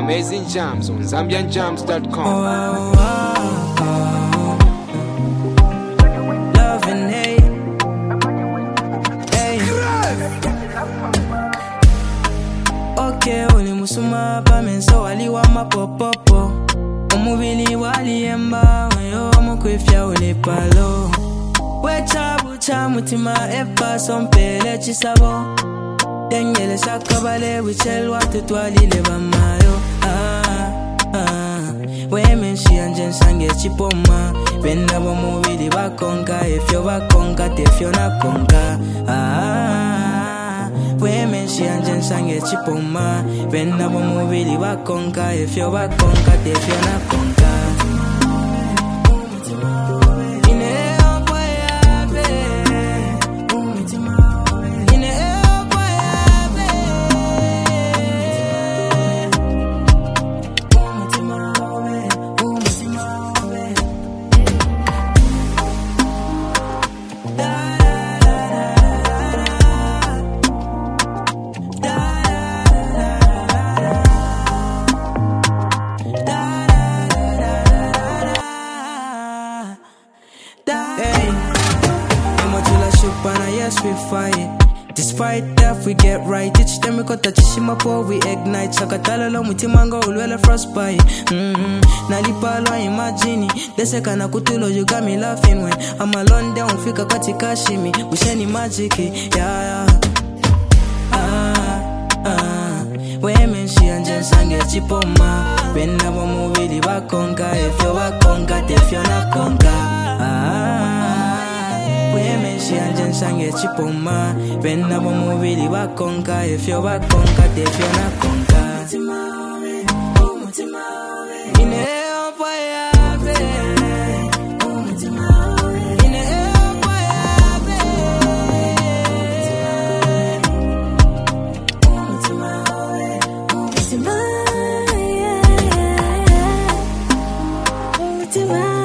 amazing jams on ZambianJams.com. Love and hate. Hey. Okay, uli musuma pa menso wali wa mapopopo. Omubili wali emba yo mukwifya uli palo. Wechabu cha mutima epa sompele chisabo. Dengele sakabale wichelwa tutwalile bamayo. Women she and sange chipoma. Benda bomubili bakonka. If you bakonka, if you na konka. Women she and sange chipoma. Benda bomubili bakonka. If you bakonka, if you na konka. Yes, we fight. Despite that, we get right. Each time we got touch shimapo, we ignite. Sakatala lo mutimanga ulwela frostbite. Nalipa lo imagine. Dese kana kutulo, you got me laughing when I'm alone down. Fika katika shimi, usheni magic, yeah. Women she and sange chipoma. Benda bomubili bakonka. If you bakonka, if you na konka. Women she and sange chipoma. Benda bomubili bakonka. If you bakonka, if you na konka. Mutima